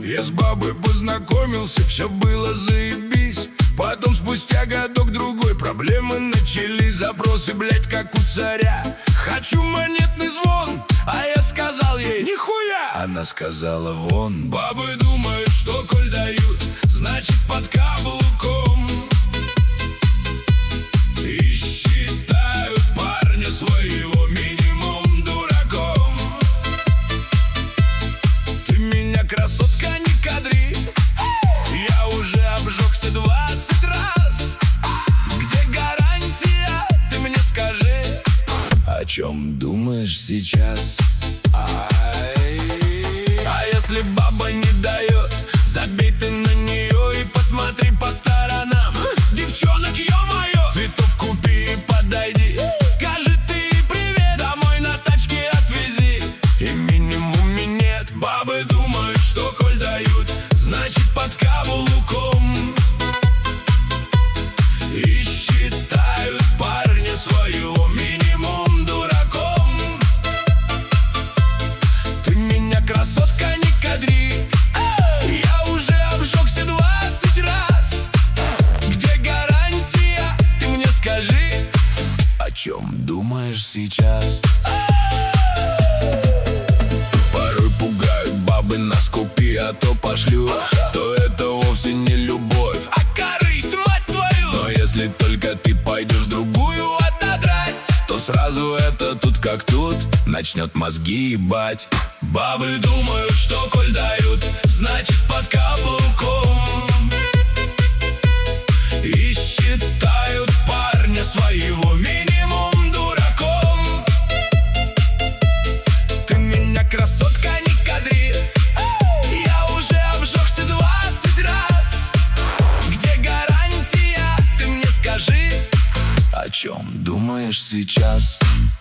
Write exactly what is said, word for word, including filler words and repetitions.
Я с бабой познакомился, все было заебись. Потом спустя годок-другой проблемы начались. Запросы, блять, как у царя. Хочу монетный звон, а я сказал ей нихуя. Она сказала вон. Бабы думают, что коль дают, значит под каблуком. И считают парня своего минимум дураком. Ты меня, красотка, не кадри. Я уже обжегся двадцать раз. Где гарантия, ты мне скажи. О чем думаешь сейчас? Ай. А если баба не дает, забей ты на нее и посмотри по сторонам. Девчонок, ё-моё, цветов купи и подойди. Скажи ты привет, домой на тачке отвези. И минимуме нет. Бабы думают, что коль дают, значит под каблуком. И считают парня своего минимум дураком. Ты меня, красотка, не кадри. Я уже обжегся двадцать раз. Где гарантия, ты мне скажи. О чем думаешь сейчас? Порой пугают бабы, нас купи, а то пошлю. То это вовсе не любовь, а корысть, мать твою. Но если только ты пойдешь другую отодрать, то сразу это тут как тут начнет мозги ебать. Бабы думают, что коль дают, значит под каблуком. И считают парня своего минимум дураком. Ты меня, красотка, не кадри. Я уже обжегся двадцать раз. Где гарантия, ты мне скажи. О чем думаешь сейчас?